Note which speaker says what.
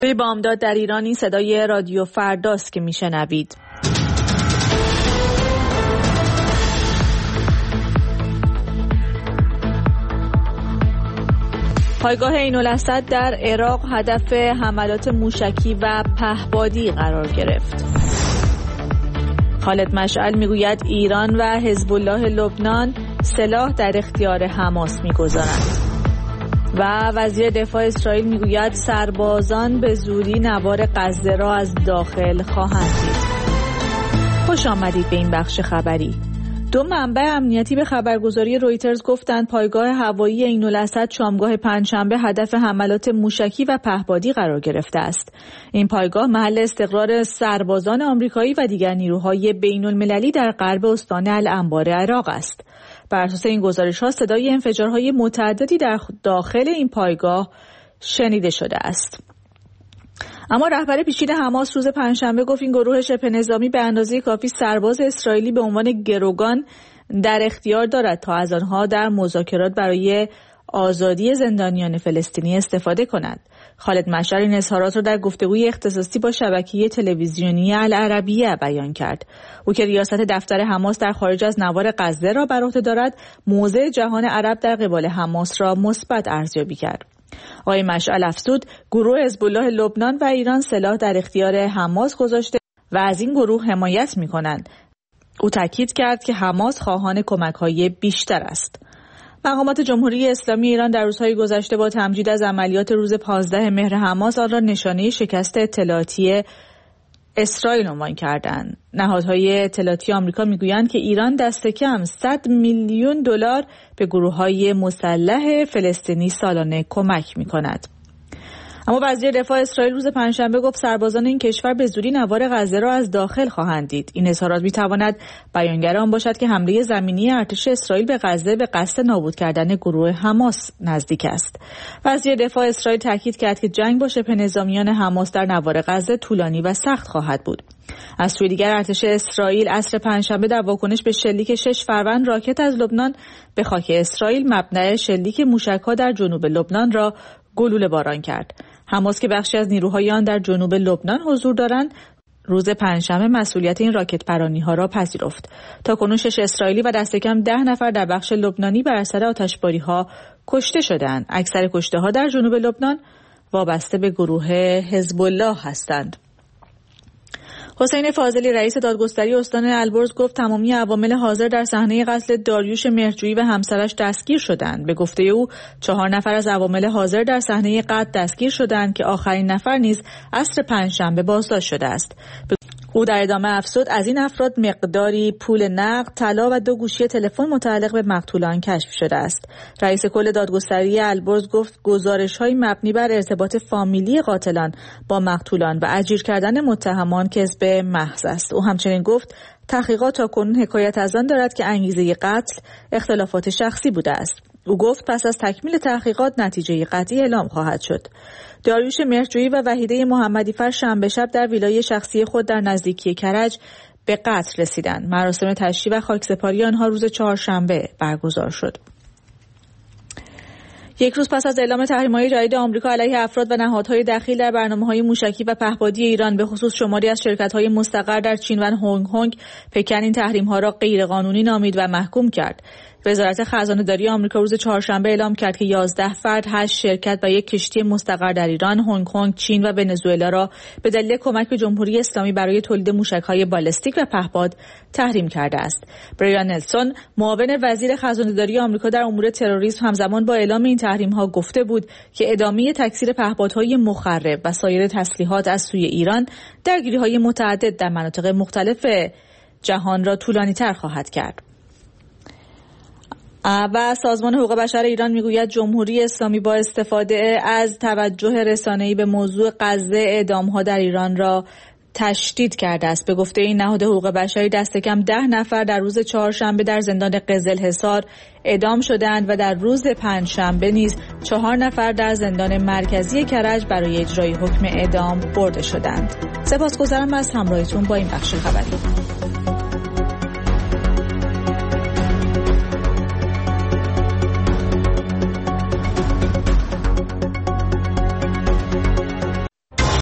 Speaker 1: بامداد در ایران این صدای رادیو فرداست که میشنوید. پایگاه عین‌الاسد در عراق هدف حملات موشکی و پهپادی قرار گرفت. خالد مشعل میگوید ایران و حزب الله لبنان سلاح در اختیار حماس میگذارند. و وزیر دفاع اسرائیل میگوید سربازان به زودی نوار غزه را از داخل خواهند دید. خوش آمدید به این بخش خبری. دو منبع امنیتی به خبرگزاری رویترز گفتند پایگاه هوایی عین‌الاسد شامگاه پنجشنبه هدف حملات موشکی و پهپادی قرار گرفته است. این پایگاه محل استقرار سربازان آمریکایی و دیگر نیروهای بین‌المللی در غرب استان الانبار عراق است. بر اساس این گزارش‌ها صدای انفجارهای متعددی در داخل این پایگاه شنیده شده است. اما رهبر پیشین حماس روز پنجشنبه گفت این گروه شبه نظامی به اندازه کافی سرباز اسرائیلی به عنوان گروگان در اختیار دارد تا از آنها در مذاکرات برای آزادی زندانیان فلسطینی استفاده کند. خالد مشعل این اظهارات را در گفتگوی اختصاصی با شبکه تلویزیونی العربیه بیان کرد. او که ریاست دفتر حماس در خارج از نوار غزه را بر عهده دارد، موضع جهان عرب در قبال حماس را مثبت ارزیابی کرد. آقای مشعل افزود گروه حزب الله لبنان و ایران سلاح در اختیار حماس گذاشته و از این گروه حمایت می‌کنند. او تاکید کرد که حماس خواهان کمک‌های بیشتر است. مقامات جمهوری اسلامی ایران در روزهای گذشته با تمجید از عملیات روز 15 مهر حماس آن را نشانه شکست اطلاعاتی اسرائیل عنوان کردند. نهادهای اطلاعاتی آمریکا میگویند که ایران دست کم 100 میلیون دلار به گروه‌های مسلح فلسطینی سالانه کمک می‌کند. اما وزیر دفاع اسرائیل روز پنجشنبه گفت سربازان این کشور به زودی نوار غزه را از داخل خواهند دید. این اظهارات می‌تواند بیانگر آن باشد که حمله زمینی ارتش اسرائیل به غزه به قصد نابود کردن گروه حماس نزدیک است. وزیر دفاع اسرائیل تاکید کرد که جنگ با شبه نظامیان حماس در نوار غزه طولانی و سخت خواهد بود. از سوی دیگر ارتش اسرائیل عصر پنجشنبه در واکنش به شلیک 6 فروند راکت از لبنان به خاک اسرائیل مبنای شلیک موشک‌ها در جنوب لبنان را گلوله باران کرد. حماس که بخشی از نیروهای آن در جنوب لبنان حضور دارند، روز پنجشنبه مسئولیت این راکت پرانی‌ها را پذیرفت. تاکنون 6 اسرائیلی و دست کم 10 نفر در بخش لبنانی بر اثر آتشباری‌ها کشته شدند. اکثر کشته‌ها در جنوب لبنان وابسته به گروه حزب الله هستند. حسین فاضلی رئیس دادگستری استان البرز گفت تمامی عوامل حاضر در صحنه قتل داریوش مهرجویی و همسرش دستگیر شدند. به گفته او 4 نفر از عوامل حاضر در صحنه قتل دستگیر شدند که آخرین نفر نیز عصر پنجشنبه بازداشت شده است. او در ادامه افزود از این افراد مقداری پول نقد، طلا و 2 گوشی تلفن متعلق به مقتولان کشف شده است. رئیس کل دادگستری البرز گفت گزارش‌های مبنی بر ارتباط فامیلی قاتلان با مقتولان و اجیر کردن متهمان کذب محض است. او همچنین گفت تحقیقات تاکنون حکایت از آن دارد که انگیزه قتل اختلافات شخصی بوده است. او گفت پس از تکمیل تحقیقات نتیجه قطعی اعلام خواهد شد. داریوش مهرجویی و وحیده محمدی‌فر شنبه شب در ویلای شخصی خود در نزدیکی کرج به قتل رسیدند. مراسم تشییع و خاکسپاری آنها روز چهارشنبه برگزار شد. یک روز پس از اعلام تحریم‌های جدید آمریکا علیه افراد و نهادهای دخیل در برنامه‌های موشکی و پهپادی ایران به خصوص شماری از شرکت‌های مستقر در چین و هنگ کنگ، پکن این تحریم‌ها را غیرقانونی نامید و محکوم کرد. وزارت خزانه‌داری آمریکا روز چهارشنبه اعلام کرد که 11 فرد، 8 شرکت و 1 کشتی مستقر در ایران، هنگ کنگ، چین و ونزوئلا را به دلیل کمک به جمهوری اسلامی برای تولید موشک‌های بالستیک و پهپاد تحریم کرده است. بریان نلسون، معاون وزیر خزانه‌داری آمریکا در امور تروریسم، همزمان با اعلام این تحریم‌ها گفته بود که ادامه تکثیر پهپادهای مخرب و سایر تسلیحات از سوی ایران درگیری‌های متعدد در مناطق مختلف جهان را طولانی‌تر خواهد کرد. و سازمان حقوق بشر ایران میگوید جمهوری اسلامی با استفاده از توجه رسانه‌ای به موضوع غزه اعدام‌ها در ایران را تشدید کرده است. به گفته این نهاد حقوق بشری دست کم 10 نفر در روز چهارشنبه در زندان قزلحصار اعدام شدند و در روز پنجشنبه نیز 4 نفر در زندان مرکزی کرج برای اجرای حکم اعدام برده شدند. سپاسگزارم از همراهیتون با این بخش خبری.